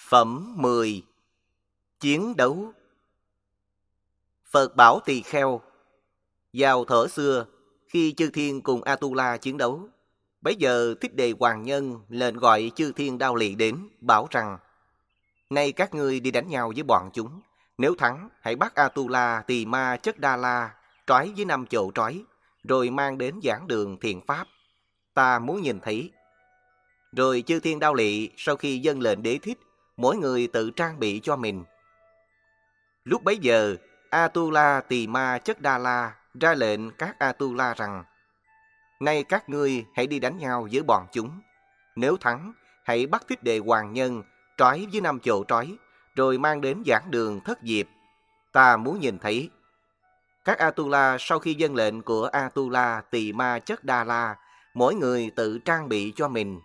Phẩm 10. Chiến đấu. Phật bảo Tỳ Kheo. Vào thuở xưa, khi chư thiên cùng Atula chiến đấu, bấy giờ Thích Đề Hoàng Nhân lệnh gọi chư thiên Đao Lị đến, bảo rằng: nay các ngươi đi đánh nhau với bọn chúng, nếu thắng hãy bắt Atula Tỳ Ma Chất Đa La trói với 5 chậu trói, rồi mang đến giảng đường thiện pháp. Ta muốn nhìn thấy. Rồi chư thiên Đao Lị sau khi dâng lệnh đế thích, mỗi người tự trang bị cho mình. Lúc bấy giờ, Atula Tỳ Ma Chất Đa La ra lệnh các Atula rằng: nay các ngươi hãy đi đánh nhau với bọn chúng, nếu thắng hãy bắt Thích Đề Hoàng Nhân trói với 5 chậu trói, rồi mang đến giảng đường Thất Diệp. Ta muốn nhìn thấy. Các Atula sau khi dâng lệnh của Atula Tỳ Ma Chất Đa La, mỗi người tự trang bị cho mình.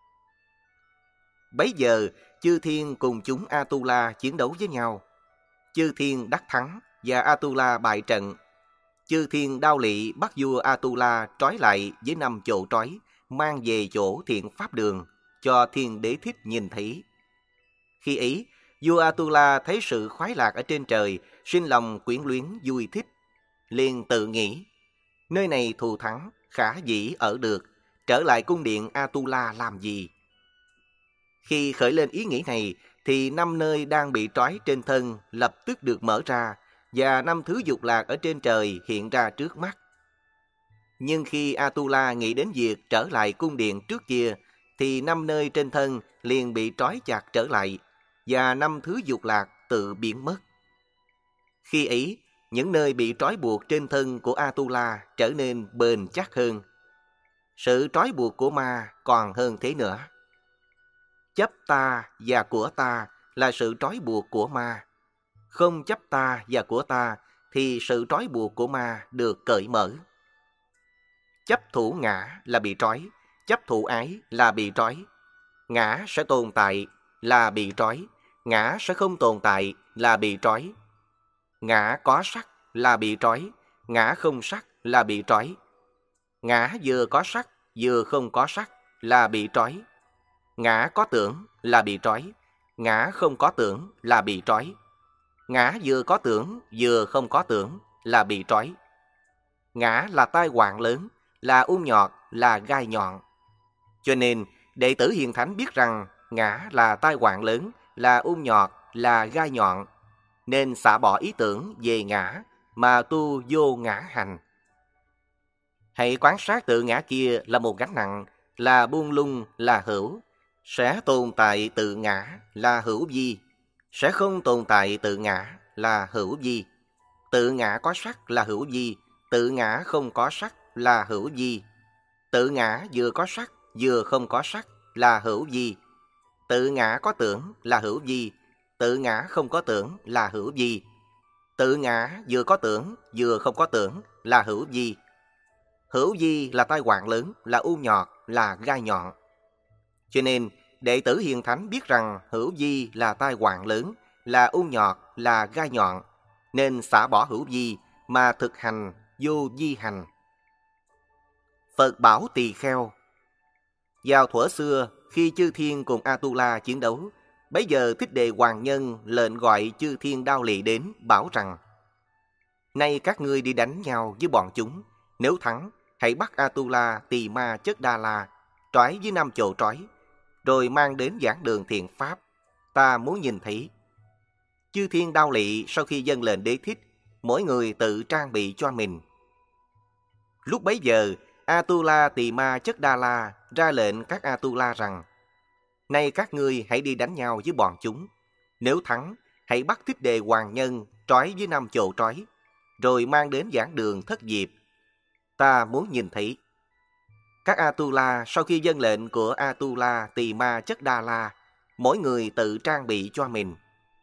Bấy giờ chư thiên cùng chúng Atula chiến đấu với nhau. Chư thiên đắc thắng và Atula bại trận. Chư thiên Đao Lị bắt vua Atula trói lại với 5 chậu trói, mang về chỗ thiện pháp đường, cho thiên đế thích nhìn thấy. Khi ấy, vua Atula thấy sự khoái lạc ở trên trời, sinh lòng quyến luyến vui thích, liền tự nghĩ: nơi này thù thắng, khả dĩ ở được, trở lại cung điện Atula làm gì? Khi khởi lên ý nghĩ này, thì 5 nơi đang bị trói trên thân lập tức được mở ra, và 5 thứ dục lạc ở trên trời hiện ra trước mắt. Nhưng khi Atula nghĩ đến việc trở lại cung điện trước kia, thì 5 nơi trên thân liền bị trói chặt trở lại, và 5 thứ dục lạc tự biến mất. Khi ấy, những nơi bị trói buộc trên thân của Atula trở nên bền chắc hơn. Sự trói buộc của ma còn hơn thế nữa. Chấp ta và của ta là sự trói buộc của ma. Không chấp ta và của ta thì sự trói buộc của ma được cởi mở. Chấp thủ ngã là bị trói, chấp thủ ái là bị trói. Ngã sẽ tồn tại là bị trói, ngã sẽ không tồn tại là bị trói. Ngã có sắc là bị trói, ngã không sắc là bị trói. Ngã vừa có sắc vừa không có sắc là bị trói. Ngã có tưởng là bị trói, ngã không có tưởng là bị trói. Ngã vừa có tưởng vừa không có tưởng là bị trói. Ngã là tai họa lớn, là ung nhọt, là gai nhọn. Cho nên đệ tử hiền thánh biết rằng ngã là tai họa lớn, là ung nhọt, là gai nhọn, nên xả bỏ ý tưởng về ngã mà tu vô ngã hành. Hãy quán sát tự ngã kia là một gánh nặng, là buông lung, là hữu. Sẽ tồn tại tự ngã là hữu vi, sẽ không tồn tại tự ngã là hữu vi. Tự ngã có sắc là hữu vi, tự ngã không có sắc là hữu vi. Tự ngã vừa có sắc vừa không có sắc là hữu vi. Tự ngã có tưởng là hữu vi, tự ngã không có tưởng là hữu vi. Tự ngã vừa có tưởng vừa không có tưởng là hữu vi. Hữu vi là tai họa lớn, là u nhọt, là gai nhọn. Cho nên đệ tử hiền thánh biết rằng hữu vi là tai họa lớn, là u nhọt, là gai nhọn, nên xả bỏ hữu vi mà thực hành vô vi hành. Phật bảo Tỳ Kheo. Vào thuở xưa, khi chư thiên cùng Atula chiến đấu, bấy giờ Thích Đề Hoàng Nhân lệnh gọi chư thiên Đao Lị đến, bảo rằng: nay các ngươi đi đánh nhau với bọn chúng, nếu thắng hãy bắt Atula Tỳ Ma Chất Đa La trói với 5 chậu trói, rồi mang đến giảng đường thiện pháp. Ta muốn nhìn thấy. Chư thiên Đao Lị sau khi dâng lệnh đế thích, mỗi người tự trang bị cho mình. Lúc bấy giờ, Atula Tỳ Ma Chất Đa La ra lệnh các Atula rằng: nay các ngươi hãy đi đánh nhau với bọn chúng, nếu thắng hãy bắt Thích Đề Hoàng Nhân trói với 5 chậu trói, rồi mang đến giảng đường Thất Diệp. Ta muốn nhìn thấy. Các Atula sau khi dâng lệnh của Atula Tỳ Ma Chất Đa La, mỗi người tự trang bị cho mình.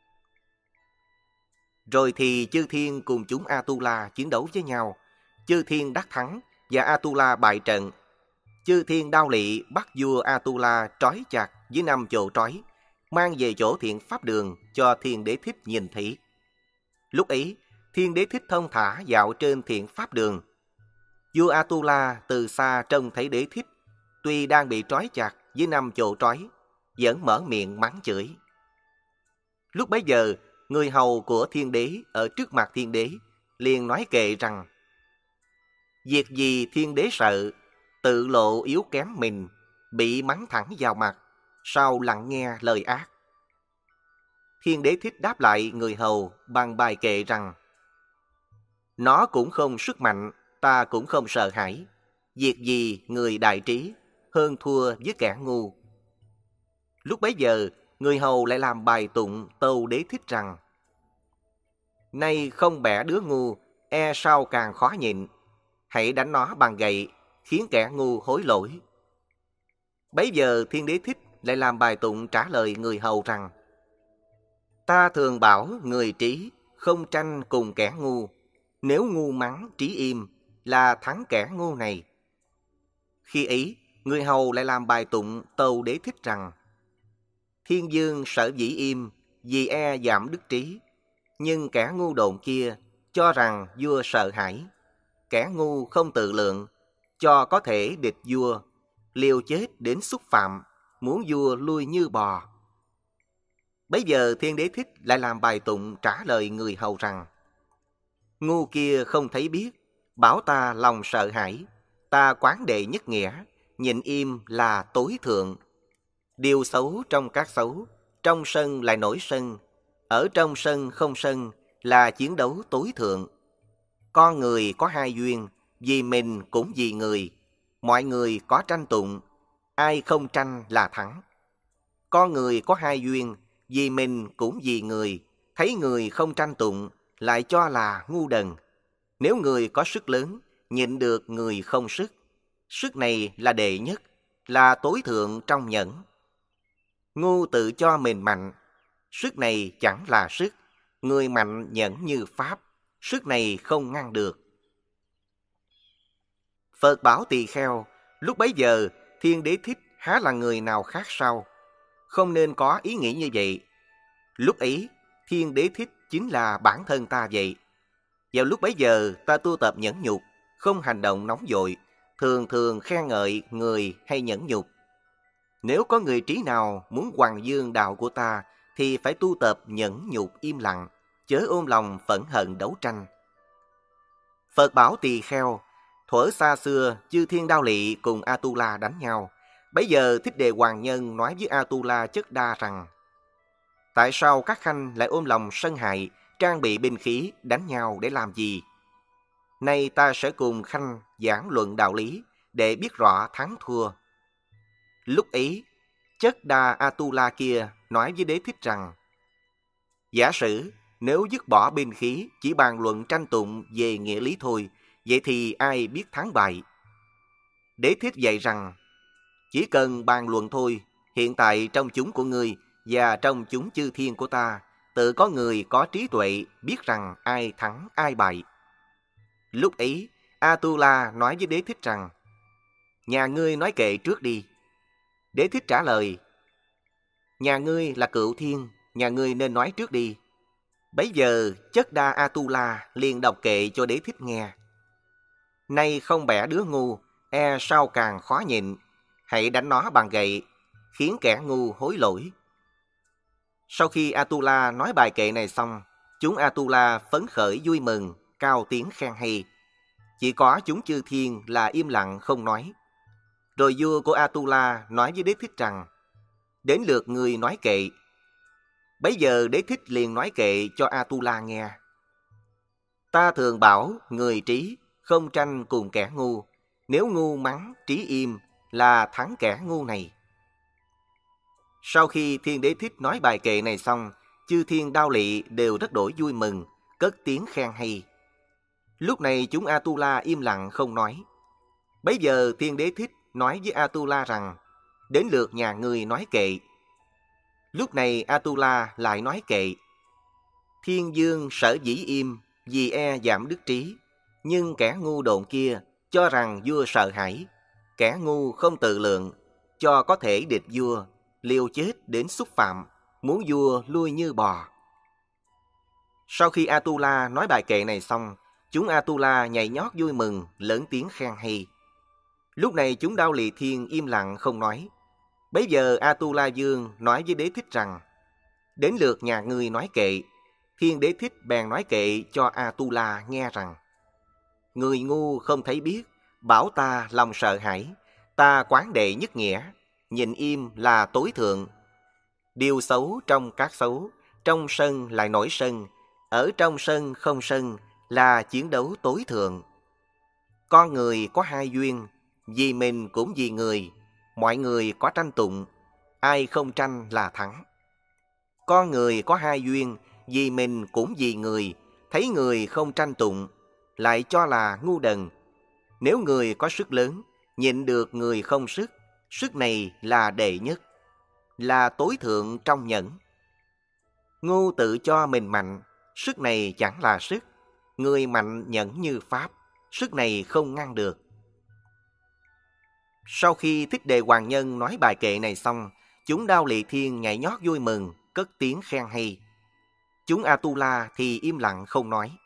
Rồi thì chư thiên cùng chúng Atula chiến đấu với nhau. Chư thiên đắc thắng và Atula bại trận. Chư thiên Đao Lị bắt vua Atula trói chặt với 5 chậu trói, mang về chỗ thiện pháp đường cho thiên đế thích nhìn thấy. Lúc ấy, thiên đế thích thông thả dạo trên thiện pháp đường. Vua Atula từ xa trông thấy đế thích, tuy đang bị trói chặt với 5 chậu trói, vẫn mở miệng mắng chửi: Lúc bấy giờ, người hầu của thiên đế ở trước mặt thiên đế liền nói kệ rằng: việc gì thiên đế sợ, tự lộ yếu kém mình, bị mắng thẳng vào mặt, sao lặng nghe lời ác. Thiên đế thích đáp lại người hầu bằng bài kệ rằng: nó cũng không sức mạnh, ta cũng không sợ hãi. Việc gì người đại trí, hơn thua với kẻ ngu. Lúc bấy giờ, người hầu lại làm bài tụng tâu đế thích rằng: nay không bẻ đứa ngu, e sao càng khó nhịn. Hãy đánh nó bằng gậy, khiến kẻ ngu hối lỗi. Bấy giờ thiên đế thích lại làm bài tụng trả lời người hầu rằng: ta thường bảo người trí, không tranh cùng kẻ ngu. Nếu ngu mắng trí im, là thắng kẻ ngu này. Khi ấy, người hầu lại làm bài tụng tâu đế thích rằng: thiên dương sở dĩ im, vì e giảm đức trí. Nhưng kẻ ngu độn kia, cho rằng vua sợ hãi. Kẻ ngu không tự lượng, cho có thể địch vua. Liều chết đến xúc phạm, muốn vua lui như bò. Bấy giờ thiên đế thích lại làm bài tụng trả lời người hầu rằng: ngu kia không thấy biết, bảo ta lòng sợ hãi. Ta quán đệ nhất nghĩa, nhịn im là tối thượng. Điều xấu trong các xấu, trong sân lại nổi sân. Ở trong sân không sân, là chiến đấu tối thượng. Con người có hai duyên, vì mình cũng vì người. Mọi người có tranh tụng, ai không tranh là thắng. Con người có hai duyên, vì mình cũng vì người. Thấy người không tranh tụng, lại cho là ngu đần. Nếu người có sức lớn, nhịn được người không sức. Sức này là đệ nhất, là tối thượng trong nhẫn. Ngu tự cho mình mạnh, sức này chẳng là sức. Người mạnh nhẫn như pháp, sức này không ngăn được. Phật bảo tỳ kheo, lúc bấy giờ thiên đế thích há là người nào khác sao? Không nên có ý nghĩ như vậy. Lúc ấy, thiên đế thích chính là bản thân ta vậy. Vào lúc bấy giờ ta tu tập nhẫn nhục, không hành động nóng vội, thường thường khen ngợi người hay nhẫn nhục. Nếu có người trí nào muốn hoằng dương đạo của ta, thì phải tu tập nhẫn nhục im lặng, chớ ôm lòng phẫn hận đấu tranh. Phật bảo tỳ kheo, thuở xa xưa chư thiên đao lị cùng Atula đánh nhau. Bấy giờ Thích Đề Hoàng Nhân nói với Atula Chất Đa rằng: tại sao các khanh lại ôm lòng sân hại, trang bị binh khí đánh nhau để làm gì? Nay ta sẽ cùng khanh giảng luận đạo lý để biết rõ thắng thua. Lúc ấy, Chất Đa Atula kia nói với Đế Thích rằng: giả sử nếu dứt bỏ binh khí, chỉ bàn luận tranh tụng về nghĩa lý thôi, vậy thì ai biết thắng bại? Đế Thích dạy rằng: chỉ cần bàn luận thôi, hiện tại trong chúng của ngươi và trong chúng chư thiên của ta, tự có người có trí tuệ biết rằng ai thắng ai bại. Lúc ấy, Atula nói với Đế Thích rằng: nhà ngươi nói kệ trước đi. Đế Thích trả lời: nhà ngươi là cựu thiên, nhà ngươi nên nói trước đi. Bấy giờ Chất Đa Atula liền đọc kệ cho Đế Thích nghe. Nay không bẻ đứa ngu, e sao càng khó nhịn. Hãy đánh nó bằng gậy, khiến kẻ ngu hối lỗi. Sau khi Atula nói bài kệ này xong, chúng Atula phấn khởi vui mừng, cao tiếng khen hay. Chỉ có chúng chư thiên là im lặng không nói. Rồi vua của Atula nói với Đế Thích rằng: đến lượt người nói kệ. Bấy giờ Đế Thích liền nói kệ cho Atula nghe. Ta thường bảo người trí, không tranh cùng kẻ ngu. Nếu ngu mắng trí im, là thắng kẻ ngu này. Sau khi thiên đế thích nói bài kệ này xong, chư thiên đao lị đều rất đổi vui mừng, cất tiếng khen hay. Lúc này chúng Atula im lặng không nói. Bấy giờ thiên đế thích nói với Atula rằng: đến lượt nhà ngươi nói kệ. Lúc này Atula lại nói kệ. Thiên dương sở dĩ im, vì e giảm đức trí. Nhưng kẻ ngu độn kia, cho rằng vua sợ hãi. Kẻ ngu không tự lượng, cho có thể địch vua. Liều chết đến xúc phạm, muốn vua lui như bò. Sau khi Atula nói bài kệ này xong, chúng Atula nhảy nhót vui mừng, lớn tiếng khen hay. Lúc này chúng Đao Lị Thiên im lặng không nói. Bấy giờ Atula Dương nói với Đế Thích rằng: Đến lượt nhà ngươi nói kệ. Thiên Đế Thích bèn nói kệ cho Atula nghe rằng: Người ngu không thấy biết, bảo ta lòng sợ hãi. Ta quán đệ nhất nghĩa, nhịn im là tối thượng. Điều xấu trong các xấu, trong sân lại nổi sân, ở trong sân không sân là chiến đấu tối thượng. Con người có hai duyên, vì mình cũng vì người. Mọi người có tranh tụng, ai không tranh là thắng. Con người có hai duyên, vì mình cũng vì người. Thấy người không tranh tụng, lại cho là ngu đần. Nếu người có sức lớn, nhịn được người không sức, sức này là đệ nhất, là tối thượng trong nhẫn. Ngu tự cho mình mạnh, sức này chẳng là sức. Người mạnh nhẫn như pháp, sức này không ngăn được. Sau khi Thích Đề Hoàng Nhân nói bài kệ này xong, chúng Đao Lị Thiên nhảy nhót vui mừng, cất tiếng khen hay. Chúng Atula thì im lặng không nói.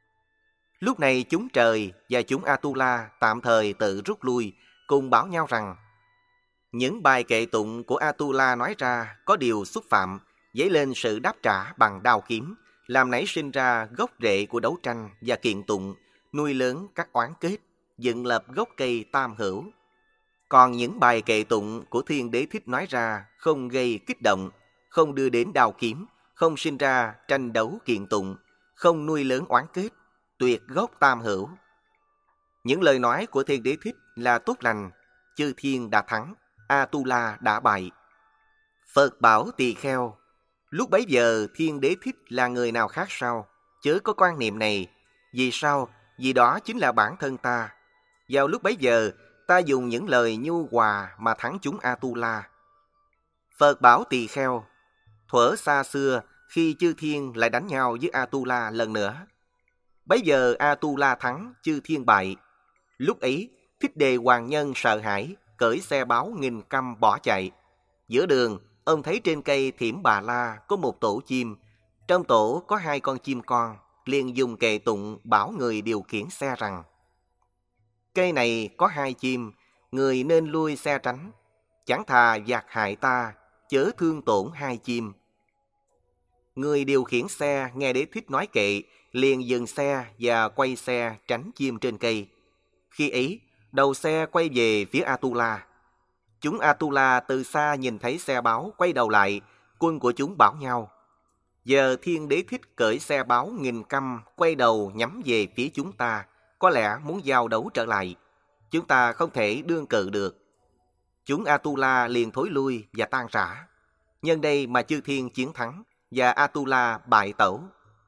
Lúc này chúng trời và chúng Atula tạm thời tự rút lui, cùng bảo nhau rằng những bài kệ tụng của Atula nói ra có điều xúc phạm, dấy lên sự đáp trả bằng đao kiếm, làm nảy sinh ra gốc rễ của đấu tranh và kiện tụng, nuôi lớn các oán kết, dựng lập gốc cây tam hữu. Còn những bài kệ tụng của Thiên Đế Thích nói ra không gây kích động, không đưa đến đao kiếm, không sinh ra tranh đấu kiện tụng, không nuôi lớn oán kết, tuyệt gốc tam hữu. Những lời nói của Thiên Đế Thích là tốt lành, chư thiên đã thắng, Atula đã bại. Phật bảo Tỳ Kheo, lúc bấy giờ Thiên Đế Thích là người nào khác sao? Chớ có quan niệm này. Vì sao? Vì đó chính là bản thân ta. Vào lúc bấy giờ, ta dùng những lời nhu hòa mà thắng chúng Atula. Phật bảo Tỳ Kheo, thuở xa xưa khi chư thiên lại đánh nhau với Atula lần nữa. Bấy giờ Atula thắng, chư thiên bại. Lúc ấy, Thích Đề Hoàng Nhân sợ hãi, cởi xe báo nghìn căm bỏ chạy. Giữa đường, ông thấy trên cây Thiểm Bà La có một tổ chim. Trong tổ có 2 con chim con, liền dùng kệ tụng bảo người điều khiển xe rằng: Cây này có 2 chim, người nên lui xe tránh. Chẳng thà giặc hại ta, chớ thương tổn 2 chim. Người điều khiển xe nghe Đế Thích nói kệ, liền dừng xe và quay xe tránh chim trên cây. Khi ấy, đầu xe quay về phía Atula. Chúng Atula từ xa nhìn thấy xe báo quay đầu lại, quân của chúng bảo nhau: Giờ Thiên Đế Thích cởi xe báo nghìn căm quay đầu nhắm về phía chúng ta, có lẽ muốn giao đấu trở lại. Chúng ta không thể đương cự được. Chúng Atula liền thối lui và tan rã. Nhân đây mà chư thiên chiến thắng và Atula bại tẩu.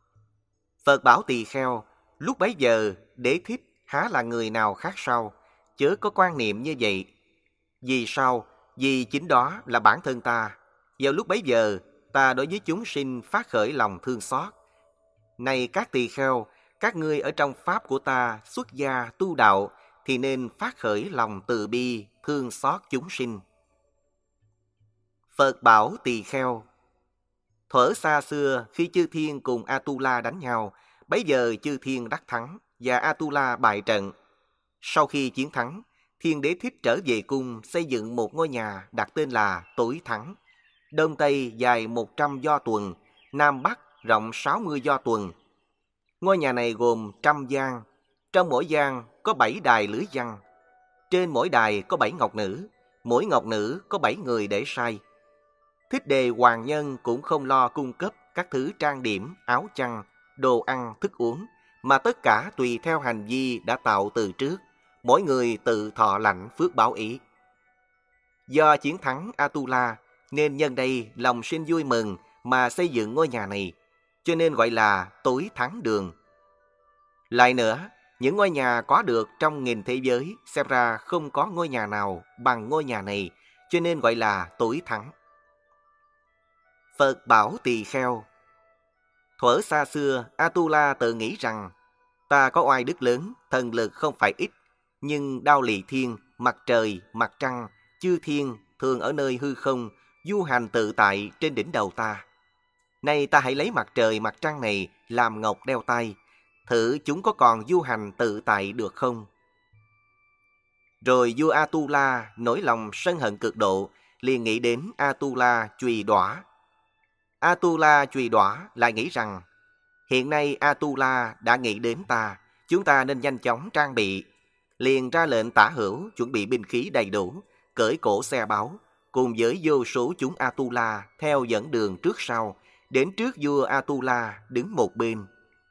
Phật bảo Tỳ Kheo, lúc bấy giờ Đế Thích há là người nào khác sao? Chớ có quan niệm như vậy. Vì sao? Vì chính đó là bản thân ta. Vào lúc bấy giờ, ta đối với chúng sinh phát khởi lòng thương xót. Này các tỳ kheo, các ngươi ở trong pháp của ta xuất gia tu đạo thì nên phát khởi lòng từ bi, thương xót chúng sinh. Phật bảo tỳ kheo, thuở xa xưa khi chư thiên cùng Atula đánh nhau, bấy giờ chư thiên đắc thắng và Atula bại trận. Sau khi chiến thắng, Thiên Đế Thích trở về cung xây dựng một ngôi nhà đặt tên là Tối Thắng. Đông Tây dài 100 do tuần, Nam Bắc rộng 60 do tuần. Ngôi nhà này gồm 100 gian, trong mỗi gian có 7 đài lưới văn. Trên mỗi đài có 7 ngọc nữ, mỗi ngọc nữ có 7 người để sai. Thích Đề Hoàng Nhân cũng không lo cung cấp các thứ trang điểm, áo chăn, đồ ăn, thức uống, mà tất cả tùy theo hành vi đã tạo từ trước, mỗi người tự thọ lãnh phước báo ý. Do chiến thắng Atula, nên nhân đây lòng sinh vui mừng mà xây dựng ngôi nhà này, cho nên gọi là Tối Thắng Đường. Lại nữa, những ngôi nhà có được trong nghìn thế giới, xem ra không có ngôi nhà nào bằng ngôi nhà này, cho nên gọi là Tối Thắng. Phật bảo tỳ kheo, thuở xa xưa, Atula tự nghĩ rằng ta có oai đức lớn, thần lực không phải ít, nhưng Đao Lị Thiên, mặt trời, mặt trăng, chư thiên thường ở nơi hư không, du hành tự tại trên đỉnh đầu ta. Nay ta hãy lấy mặt trời, mặt trăng này làm ngọc đeo tay, thử chúng có còn du hành tự tại được không? Rồi vua Atula nổi lòng sân hận cực độ, liền nghĩ đến Atula chùy đọa. Atula Chùy Đỏa lại nghĩ rằng, hiện nay Atula đã nghĩ đến ta, chúng ta nên nhanh chóng trang bị. Liền ra lệnh Tả Hữu chuẩn bị binh khí đầy đủ, cởi cổ xe báu, cùng với vô số chúng Atula theo dẫn đường trước sau, đến trước vua Atula đứng một bên.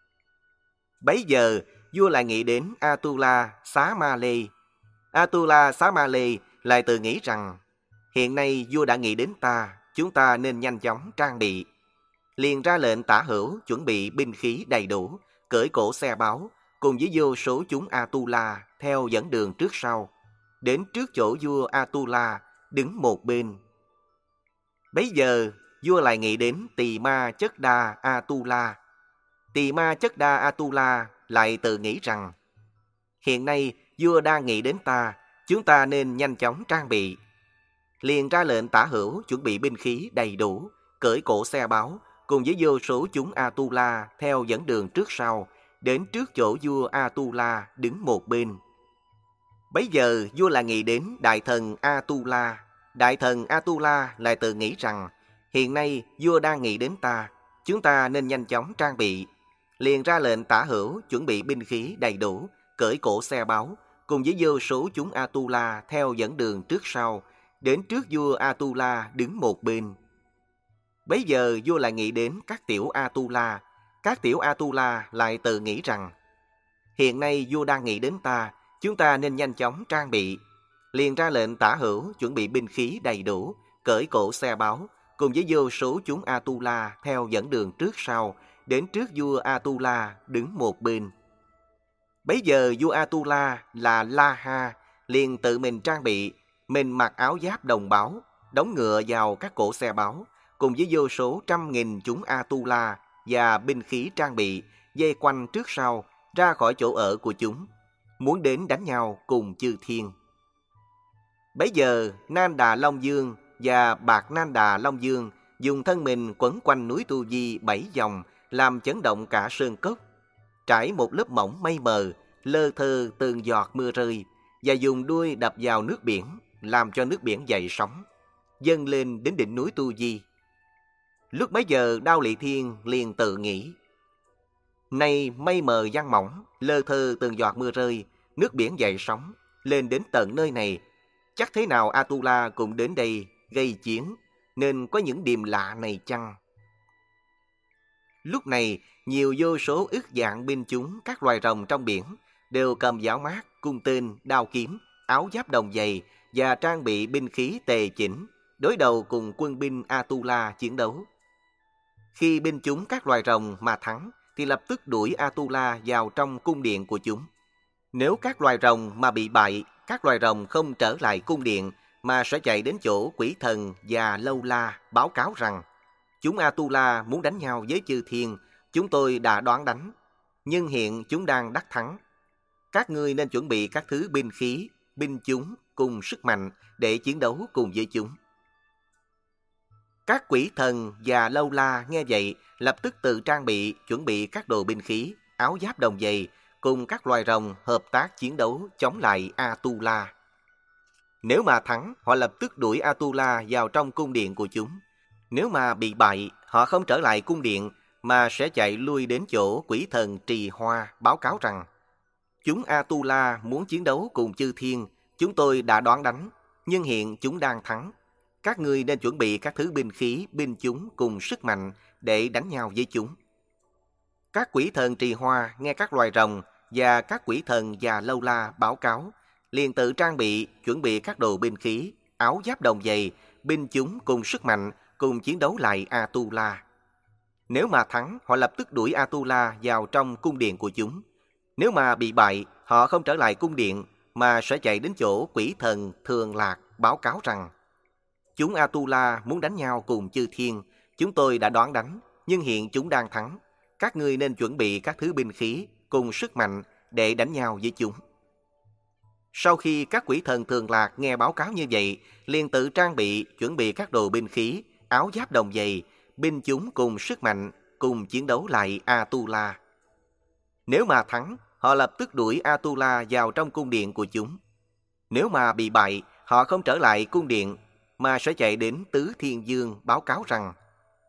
Bấy giờ, vua lại nghĩ đến Atula Xá Ma Lê. Atula Xá Ma Lê lại tự nghĩ rằng, hiện nay vua đã nghĩ đến ta, chúng ta nên nhanh chóng trang bị. Liền ra lệnh Tả Hữu chuẩn bị binh khí đầy đủ, cởi cổ xe báu, cùng với vô số chúng Atula theo dẫn đường trước sau, đến trước chỗ vua Atula đứng một bên. Bấy giờ, vua lại nghĩ đến Tỳ Ma Chất Đa Atula. Tỳ Ma Chất Đa Atula lại tự nghĩ rằng, hiện nay vua đang nghĩ đến ta, chúng ta nên nhanh chóng trang bị. Liền ra lệnh Tả Hữu chuẩn bị binh khí đầy đủ, cởi cổ xe báu, cùng với vô số chúng Atula theo dẫn đường trước sau, đến trước chỗ vua Atula đứng một bên. Bấy giờ vua lại nghĩ đến đại thần Atula. Đại thần Atula lại tự nghĩ rằng, hiện nay vua đang nghĩ đến ta, chúng ta nên nhanh chóng trang bị. Liền ra lệnh Tả Hữu chuẩn bị binh khí đầy đủ, cởi cổ xe báu, cùng với vô số chúng Atula theo dẫn đường trước sau, đến trước vua Atula đứng một bên. Bấy giờ vua lại nghĩ đến các tiểu Atula. Các tiểu Atula lại tự nghĩ rằng, hiện nay vua đang nghĩ đến ta, chúng ta nên nhanh chóng trang bị. Liền ra lệnh Tả Hữu chuẩn bị binh khí đầy đủ, cởi cổ xe báu, cùng với vô số chúng Atula theo dẫn đường trước sau, đến trước vua Atula đứng một bên. Bấy giờ vua Atula là La Ha liền tự mình trang bị, mình mặc áo giáp đồng báu, đóng ngựa vào các cổ xe báu, cùng với vô số trăm nghìn chúng Atula và binh khí trang bị, dây quanh trước sau, ra khỏi chỗ ở của chúng, muốn đến đánh nhau cùng chư thiên. Bấy giờ Nan Đà Long Dương và Bạc Nan Đà Long Dương dùng thân mình quấn quanh núi Tu Di 7 vòng, làm chấn động cả sơn cốc, trải một lớp mỏng mây mờ, lơ thơ từng giọt mưa rơi, và dùng đuôi đập vào nước biển, làm cho nước biển dậy sóng, dâng lên đến đỉnh núi Tu Di. Lúc bấy giờ Đao Lị Thiên liền tự nghĩ, nay mây mờ giăng mỏng, lơ thơ từng giọt mưa rơi, nước biển dậy sóng, lên đến tận nơi này, chắc thế nào Atula cũng đến đây gây chiến, nên có những điềm lạ này chăng? Lúc này, nhiều vô số ức dạng binh chúng các loài rồng trong biển đều cầm giáo mát, cung tên, đao kiếm, áo giáp đồng dày và trang bị binh khí tề chỉnh, đối đầu cùng quân binh Atula chiến đấu. Khi binh chúng các loài rồng mà thắng, thì lập tức đuổi Atula vào trong cung điện của chúng. Nếu các loài rồng mà bị bại, các loài rồng không trở lại cung điện, mà sẽ chạy đến chỗ quỷ thần và lâu la báo cáo rằng, chúng Atula muốn đánh nhau với chư thiên, chúng tôi đã đoán đánh, nhưng hiện chúng đang đắc thắng. Các ngươi nên chuẩn bị các thứ binh khí, binh chúng cùng sức mạnh để chiến đấu cùng với chúng. Các quỷ thần và lâu la nghe vậy, lập tức tự trang bị, chuẩn bị các đồ binh khí, áo giáp đồng dày, cùng các loài rồng hợp tác chiến đấu chống lại Atula. Nếu mà thắng, họ lập tức đuổi Atula vào trong cung điện của chúng. Nếu mà bị bại, họ không trở lại cung điện, mà sẽ chạy lui đến chỗ quỷ thần Trì Hoa báo cáo rằng, chúng Atula muốn chiến đấu cùng chư thiên, chúng tôi đã đoán đánh, nhưng hiện chúng đang thắng. Các ngươi nên chuẩn bị các thứ binh khí, binh chúng cùng sức mạnh để đánh nhau với chúng. Các quỷ thần Trì Hoa nghe các loài rồng và các quỷ thần và lâu la báo cáo, liền tự trang bị, chuẩn bị các đồ binh khí, áo giáp đồng dày, binh chúng cùng sức mạnh, cùng chiến đấu lại Atula. Nếu mà thắng, họ lập tức đuổi Atula vào trong cung điện của chúng. Nếu mà bị bại, họ không trở lại cung điện, mà sẽ chạy đến chỗ quỷ thần Thường Lạc báo cáo rằng, chúng Atula muốn đánh nhau cùng chư thiên, chúng tôi đã đoán đánh, nhưng hiện chúng đang thắng. Các ngươi nên chuẩn bị các thứ binh khí cùng sức mạnh để đánh nhau với chúng. Sau khi các quỷ thần Thường Lạc nghe báo cáo như vậy, liền tự trang bị, chuẩn bị các đồ binh khí, áo giáp đồng dày, binh chúng cùng sức mạnh, cùng chiến đấu lại Atula. Nếu mà thắng, họ lập tức đuổi Atula vào trong cung điện của chúng. Nếu mà bị bại, họ không trở lại cung điện, mà sẽ chạy đến Tứ Thiên Dương báo cáo rằng,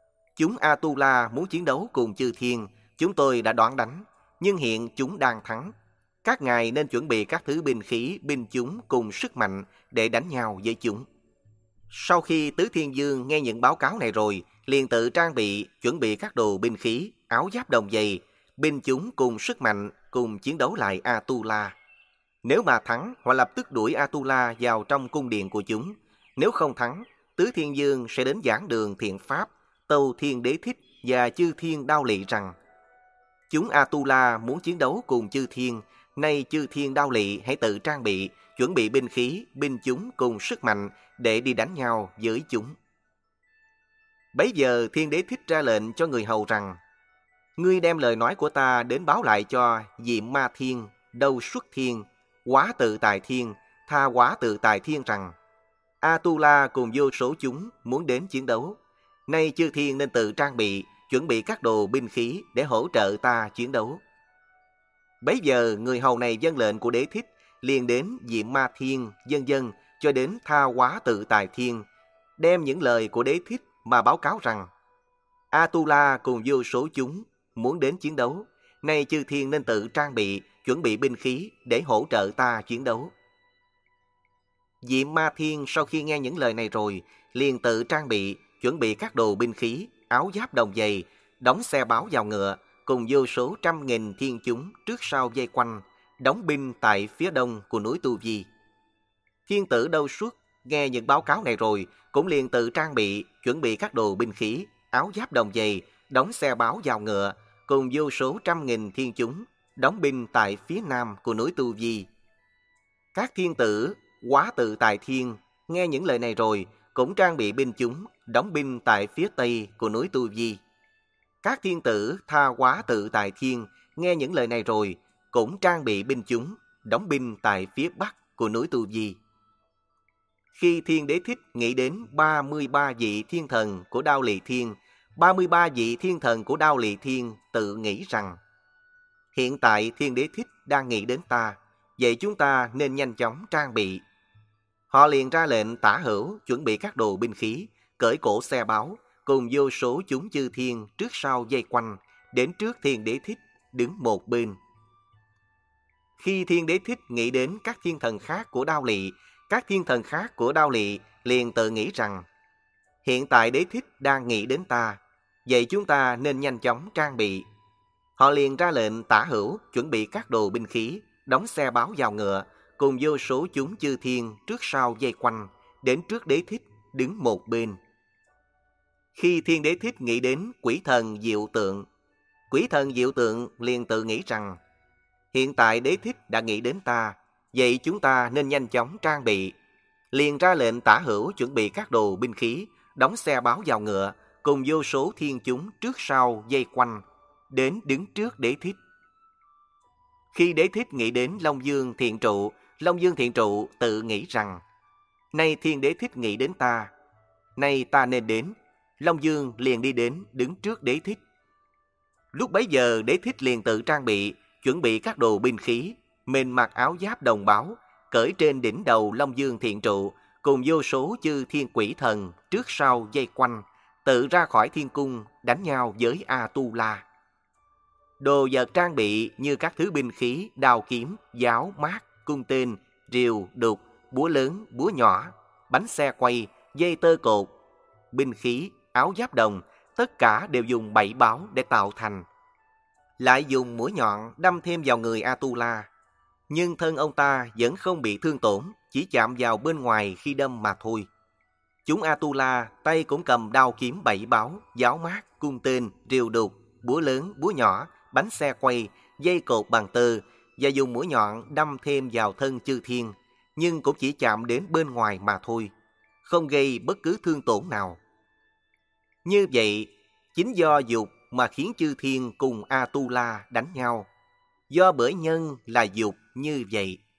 Chúng Atula muốn chiến đấu cùng chư thiên, chúng tôi đã đoán đánh, nhưng hiện chúng đang thắng. Các ngài nên chuẩn bị các thứ binh khí, binh chúng cùng sức mạnh để đánh nhau với chúng. Sau khi Tứ Thiên Dương nghe những báo cáo này rồi, liền tự trang bị, chuẩn bị các đồ binh khí, áo giáp đồng dày, binh chúng cùng sức mạnh, cùng chiến đấu lại Atula. Nếu mà thắng, họ lập tức đuổi Atula vào trong cung điện của chúng. Nếu không thắng, Tứ Thiên Dương sẽ đến giảng đường thiện pháp, tâu Thiên Đế Thích và chư thiên Đao Lị rằng: chúng Atula muốn chiến đấu cùng chư thiên, nay chư thiên Đao Lị hãy tự trang bị, chuẩn bị binh khí, binh chúng cùng sức mạnh để đi đánh nhau với chúng. Bấy giờ Thiên Đế Thích ra lệnh cho người hầu rằng: ngươi đem lời nói của ta đến báo lại cho Diệm Ma Thiên, Đâu Xuất Thiên, Quá Tự Tài Thiên, Tha Quá Tự Tài Thiên rằng: Atula cùng vô số chúng muốn đến chiến đấu. Nay chư thiên nên tự trang bị, chuẩn bị các đồ binh khí để hỗ trợ ta chiến đấu. Bấy giờ người hầu này vâng lệnh của Đế Thích, liền đến Diệm Ma Thiên, vân vân cho đến Tha Quá Tự Tài Thiên, đem những lời của Đế Thích mà báo cáo rằng: Atula cùng vô số chúng muốn đến chiến đấu. Nay chư thiên nên tự trang bị, chuẩn bị binh khí để hỗ trợ ta chiến đấu. Diệm Ma Thiên sau khi nghe những lời này rồi, liền tự trang bị, chuẩn bị các đồ binh khí, áo giáp đồng dày, đóng xe báo vào ngựa, cùng vô số trăm nghìn thiên chúng trước sau vây quanh, đóng binh tại phía đông của núi Tu Vi. Thiên tử Đâu Xuất nghe những báo cáo này rồi, cũng liền tự trang bị, chuẩn bị các đồ binh khí, áo giáp đồng dày, đóng xe báo vào ngựa, cùng vô số trăm nghìn thiên chúng, đóng binh tại phía nam của núi Tu Vi. Các thiên tử Quá Tự Tài Thiên nghe những lời này rồi, cũng trang bị binh chúng, đóng binh tại phía tây của núi Tu Vi. Các thiên tử Tha Quá Tự Tài Thiên nghe những lời này rồi, cũng trang bị binh chúng, đóng binh tại phía bắc của núi Tu Vi. Khi Thiên Đế Thích nghĩ đến 33 vị thiên thần của Đao Lị Thiên, 33 vị thiên thần của Đao Lị Thiên tự nghĩ rằng: hiện tại Thiên Đế Thích đang nghĩ đến ta, vậy chúng ta nên nhanh chóng trang bị. Họ liền ra lệnh Tả Hữu chuẩn bị các đồ binh khí, cởi cổ xe báo, cùng vô số chúng chư thiên trước sau vây quanh, đến trước Thiên Đế Thích, đứng một bên. Khi Thiên Đế Thích nghĩ đến các thiên thần khác của Đao Lị, các thiên thần khác của Đao Lị liền tự nghĩ rằng: hiện tại Đế Thích đang nghĩ đến ta, vậy chúng ta nên nhanh chóng trang bị. Họ liền ra lệnh Tả Hữu chuẩn bị các đồ binh khí, đóng xe báo vào ngựa, cùng vô số chúng chư thiên trước sau vây quanh, đến trước Đế Thích, đứng một bên. Khi Thiên Đế Thích nghĩ đến quỷ thần Diệu Tượng, quỷ thần Diệu Tượng liền tự nghĩ rằng: hiện tại Đế Thích đã nghĩ đến ta, vậy chúng ta nên nhanh chóng trang bị. Liền ra lệnh Tả Hữu chuẩn bị các đồ binh khí, đóng xe báo vào ngựa, cùng vô số thiên chúng trước sau vây quanh, đến đứng trước Đế Thích. Khi Đế Thích nghĩ đến Long Dương Thiện Trụ, Long Dương Thiện Trụ tự nghĩ rằng: nay Thiên Đế Thích nghĩ đến ta, nay ta nên đến. Long Dương liền đi đến đứng trước Đế Thích. Lúc bấy giờ Đế Thích liền tự trang bị, chuẩn bị các đồ binh khí, mình mặc áo giáp đồng báo, cởi trên đỉnh đầu Long Dương Thiện Trụ, cùng vô số chư thiên quỷ thần trước sau vây quanh, tự ra khỏi thiên cung đánh nhau với Atula. Đồ vật trang bị như các thứ binh khí, đao kiếm, giáo, mát, cung tên, rìu, đục, búa lớn, búa nhỏ, bánh xe quay, dây tơ cột, binh khí, áo giáp đồng, tất cả đều dùng bảy báo để tạo thành. Lại dùng mũi nhọn đâm thêm vào người Atula, nhưng thân ông ta vẫn không bị thương tổn, chỉ chạm vào bên ngoài khi đâm mà thôi. Chúng Atula tay cũng cầm đao kiếm bảy báo, giáo mát, cung tên, rìu đục, búa lớn, búa nhỏ, bánh xe quay, dây cột bằng tơ, và dùng mũi nhọn đâm thêm vào thân chư thiên, nhưng cũng chỉ chạm đến bên ngoài mà thôi, không gây bất cứ thương tổn nào. Như vậy, chính do dục mà khiến chư thiên cùng Atula đánh nhau, do bởi nhân là dục như vậy.